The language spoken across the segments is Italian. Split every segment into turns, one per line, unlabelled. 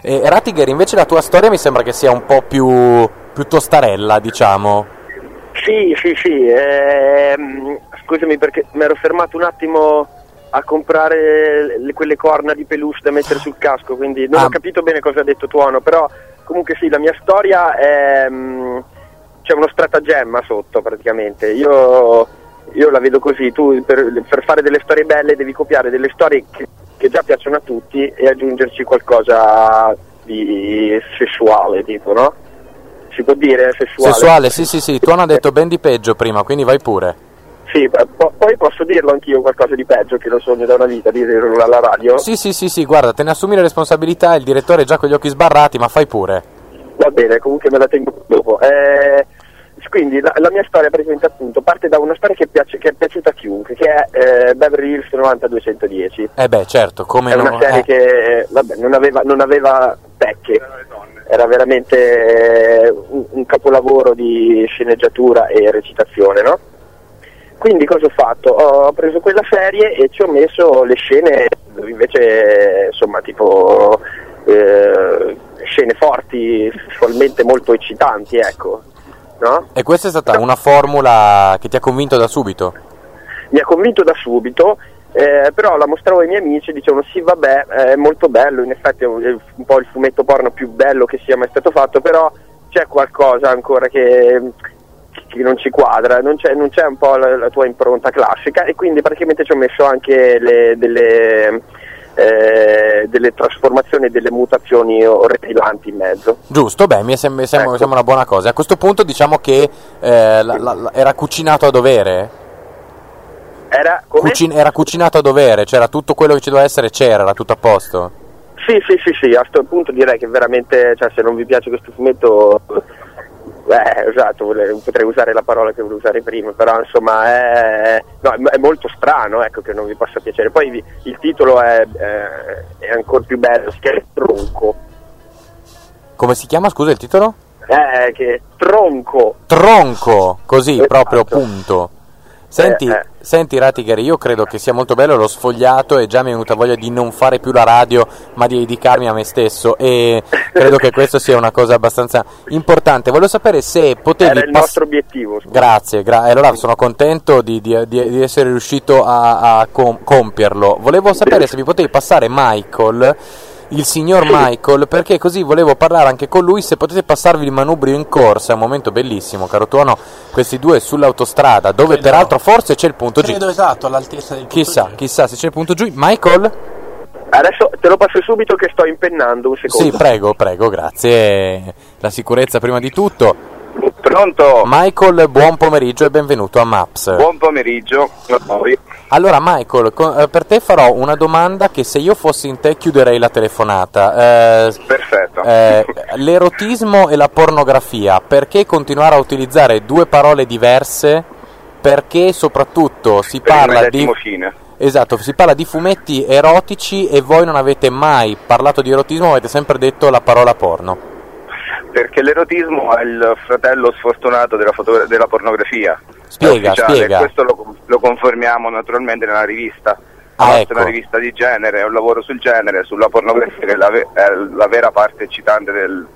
Rattiger, invece la tua storia mi sembra che sia un po' più tostarella, diciamo.
Sì, scusami perché mi ero fermato un attimo a comprare quelle corna di peluche da mettere sul casco, quindi non ho capito bene cosa ha detto Tuono, però comunque sì, la mia storia è... c'è uno stratagemma sotto praticamente, io la vedo così, tu per fare delle storie belle devi copiare delle storie che già piacciono a tutti e aggiungerci qualcosa di sessuale, tipo, no? Si può dire sessuale?
Sì, Tuono ha detto ben di peggio prima, quindi vai pure.
Sì, poi posso dirlo anch'io qualcosa di peggio, che lo sogno da una vita, di dirlo alla radio.
Sì, guarda, te ne assumi le responsabilità, il direttore è già con gli occhi sbarrati, ma fai pure.
Va bene, comunque me la tengo dopo. Quindi la mia storia praticamente appunto parte da una storia che è piaciuta a chiunque, che è Beverly Hills 90210.
Certo, come
è una serie che non aveva pecche, era veramente un capolavoro di sceneggiatura e recitazione, no? Quindi cosa ho fatto? Ho preso quella serie e ci ho messo le scene dove invece, insomma, tipo scene forti, sessualmente molto eccitanti, ecco. No?
E questa è stata una formula che ti ha convinto da subito?
Mi ha convinto da subito, però la mostravo ai miei amici e dicevano sì vabbè, è molto bello, in effetti è un po' il fumetto porno più bello che sia mai stato fatto, però c'è qualcosa ancora che non ci quadra, non c'è un po' la tua impronta classica, e quindi praticamente ci ho messo anche delle trasformazioni, delle mutazioni orripilanti in mezzo.
Giusto, beh, mi sembra una buona cosa. A questo punto diciamo che era cucinato a dovere?
Era come?
Era cucinato a dovere, c'era tutto quello che ci doveva essere, era tutto a posto?
Sì, a questo punto direi che veramente, cioè, se non vi piace questo fumetto, esatto, potrei usare la parola che volevo usare prima, però insomma è molto strano, ecco, che non vi possa piacere. Poi il titolo è ancora più bello, si chiama Tronco.
Come si chiama, scusa, il titolo?
Che Tronco,
così,
esatto.
Proprio, punto. Senti Rattiger, io credo che sia molto bello, l'ho sfogliato e già mi è venuta voglia di non fare più la radio ma di dedicarmi a me stesso, e credo che questo sia una cosa abbastanza importante. Volevo sapere se potevi...
Era il nostro obiettivo.
Grazie, allora sono contento di essere riuscito a compierlo. Volevo sapere se mi potevi passare Michael, il signor Michael, perché così volevo parlare anche con lui, se potete passarvi il manubrio in corsa. È un momento bellissimo, caro Tuono, questi due sull'autostrada, dove peraltro forse c'è il punto G.
Credo esatto, all'altezza del punto G.
Chissà se c'è il punto G. Michael?
Adesso te lo passo subito che sto impennando, un secondo.
Sì, prego, grazie. La sicurezza prima di tutto.
Pronto?
Michael, buon pomeriggio e benvenuto a Maps.
Buon pomeriggio a voi.
Allora Michael, per te farò una domanda che se io fossi in te chiuderei la telefonata.
Perfetto.
L'erotismo e la pornografia, perché continuare a utilizzare due parole diverse? Perché soprattutto si parla di... Esatto, si parla di fumetti erotici e voi non avete mai parlato di erotismo, avete sempre detto la parola porno.
Perché l'erotismo è il fratello sfortunato della pornografia.
Spiega.
Questo lo confermiamo naturalmente nella rivista. È una rivista di genere, è un lavoro sul genere, sulla pornografia, che è la vera parte eccitante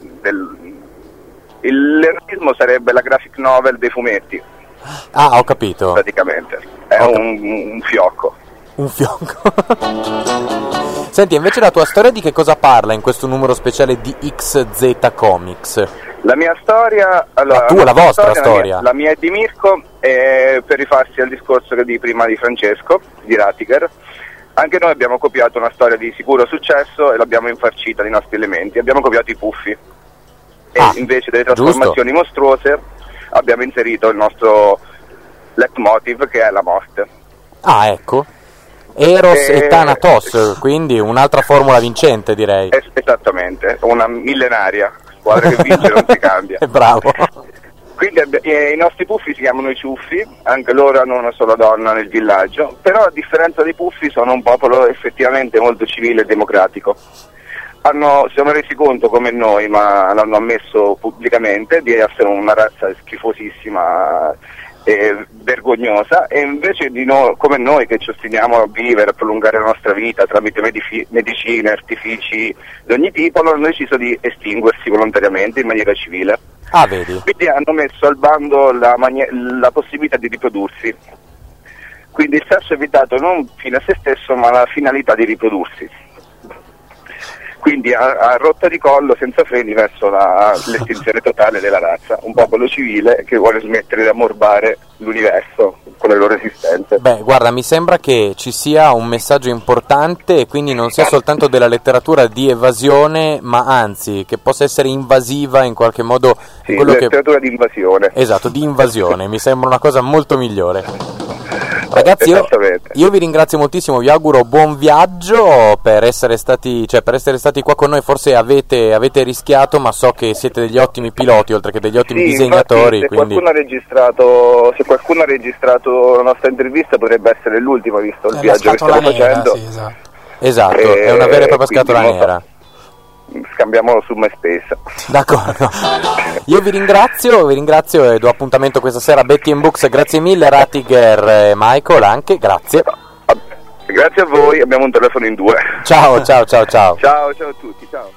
l'erotismo sarebbe la graphic novel dei fumetti.
Ah, ho capito.
Praticamente. È un fiocco.
Un fiocco. Senti, invece la tua storia di che cosa parla in questo numero speciale di XZ Comics?
La mia storia,
la vostra storia.
La mia è di Mirko, e per rifarsi al discorso che di prima di Francesco, di Rattiger, anche noi abbiamo copiato una storia di sicuro successo e l'abbiamo infarcita dei nostri elementi, abbiamo copiato i puffi e invece delle trasformazioni mostruose abbiamo inserito il nostro leitmotiv, che è la morte.
Ah, ecco. Eros e Thanatos, quindi un'altra formula vincente, direi.
Esattamente, una millenaria, squadra che vince non si cambia.
Bravo.
Quindi i nostri puffi si chiamano i ciuffi, anche loro hanno una sola donna nel villaggio, però a differenza dei puffi sono un popolo effettivamente molto civile e democratico. Si sono resi conto come noi, ma l'hanno ammesso pubblicamente, di essere una razza schifosissima vergognosa, e invece di come noi che ci ostiniamo a vivere, a prolungare la nostra vita tramite medicine, artifici di ogni tipo, hanno deciso di estinguersi volontariamente in maniera civile.
Ah, vedi.
Quindi hanno messo al bando la possibilità di riprodursi. Quindi il sesso è vietato non fino a se stesso, ma la finalità di riprodursi. Quindi a rotta di collo, senza freni, verso l'estinzione totale della razza. Un popolo civile che vuole smettere di ammorbare l'universo con le loro esistenze.
Beh, guarda, mi sembra che ci sia un messaggio importante e quindi non sia soltanto della letteratura di evasione, ma anzi che possa essere invasiva in qualche modo.
Sì, letteratura di invasione.
Esatto, di invasione, mi sembra una cosa molto migliore. Ragazzi, io vi ringrazio moltissimo, vi auguro buon viaggio per essere stati qua con noi. Forse avete rischiato, ma so che siete degli ottimi piloti oltre che degli ottimi disegnatori.
Infatti,
quindi...
se qualcuno ha registrato la nostra intervista potrebbe essere l'ultimo, visto il viaggio che stiamo facendo.
Sì,
esatto, è una vera e propria scatola nera.
Scambiamolo su MySpace.
D'accordo. Io vi ringrazio e do appuntamento questa sera a Betty & Books. Grazie mille Ratiger e Michael anche, grazie.
Grazie a voi, abbiamo un telefono in 2.
Ciao.
Ciao a tutti, ciao.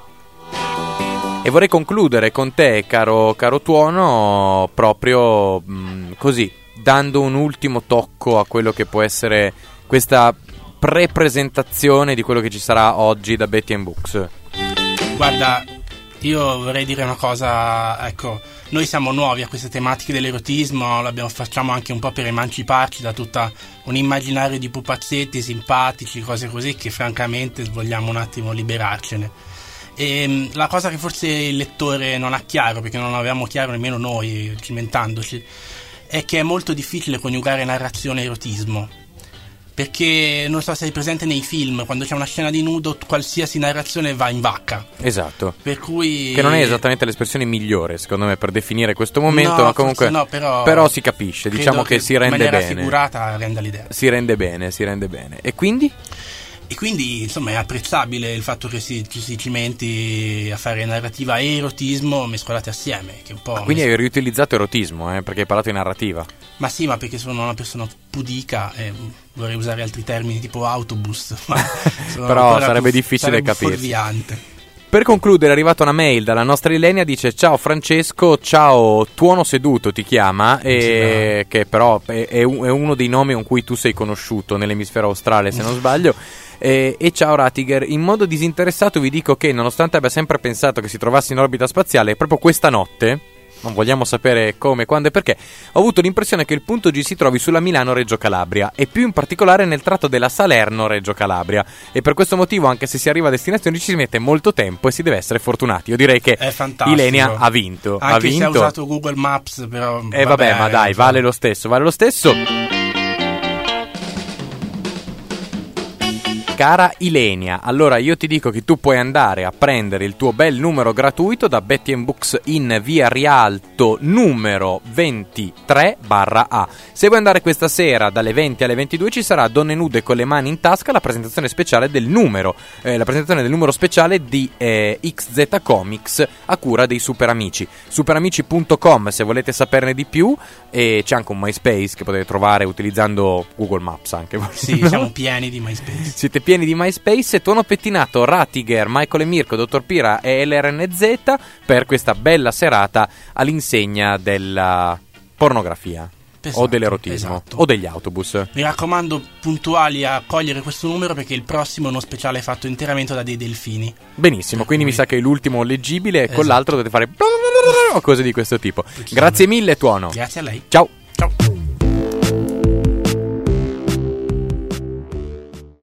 E vorrei concludere con te, caro Tuono, proprio così, dando un ultimo tocco a quello che può essere questa pre-presentazione di quello che ci sarà oggi da Betty & Books.
Guarda, io vorrei dire una cosa, ecco, noi siamo nuovi a queste tematiche dell'erotismo, facciamo anche un po' per emanciparci da tutta un immaginario di pupazzetti simpatici, cose così, che francamente vogliamo un attimo liberarcene. E la cosa che forse il lettore non ha chiaro, perché non avevamo chiaro nemmeno noi cimentandoci, è che è molto difficile coniugare narrazione e erotismo. Perché non so se sei presente nei film, quando c'è una scena di nudo qualsiasi narrazione va in vacca.
Esatto.
Per cui
che non è esattamente l'espressione migliore secondo me per definire questo momento,
no,
ma comunque
no, però
si capisce, diciamo che si rende bene. In maniera
figurata renda l'idea.
Si rende bene. E quindi?
E quindi insomma è apprezzabile il fatto che ci si cimenti a fare narrativa e erotismo mescolati assieme, che un po'.
Quindi hai riutilizzato erotismo, perché hai parlato di narrativa.
Ma sì, ma perché sono una persona pudica e vorrei usare altri termini tipo autobus, ma
però sarebbe difficile capirsi.
Fuorviante.
Per concludere è arrivata una mail dalla nostra Ilenia, dice: ciao Francesco, ciao Tuono Seduto ti chiama, che però è uno dei nomi con cui tu sei conosciuto nell'emisfero australe, se non sbaglio. E ciao Ratiger, in modo disinteressato vi dico che nonostante abbia sempre pensato che si trovasse in orbita spaziale, proprio questa notte, non vogliamo sapere come, quando e perché, ho avuto l'impressione che il punto G si trovi sulla Milano-Reggio Calabria e più in particolare nel tratto della Salerno-Reggio Calabria, e per questo motivo anche se si arriva a destinazione ci si mette molto tempo e si deve essere fortunati. Io direi che Ilenia ha vinto.
Anche se ha usato Google Maps, però
vabbè, ma dai, vale lo stesso. Cara Ilenia, allora io ti dico che tu puoi andare a prendere il tuo bel numero gratuito da Betty & Books in via Rialto numero 23/A. Se vuoi andare questa sera dalle 20 alle 22 ci sarà Donne Nude con le mani in tasca, la presentazione speciale del numero, speciale di XZ Comics a cura dei Superamici. Superamici.com se volete saperne di più, e c'è anche un MySpace che potete trovare utilizzando Google Maps anche.
Sì, no? Siamo pieni di MySpace.
Siete pieni di MySpace. Tuono pettinato, Ratiger, Michael e Mirko, Dottor Pira e LRNZ per questa bella serata all'insegna della pornografia. O dell'erotismo, o degli autobus.
Mi raccomando, puntuali a cogliere questo numero, perché il prossimo è uno speciale fatto interamente da dei delfini.
Benissimo, quindi mi sa che è l'ultimo leggibile, con l'altro dovete fare o cose di questo tipo. Grazie mille Tuono.
Grazie a lei.
Ciao.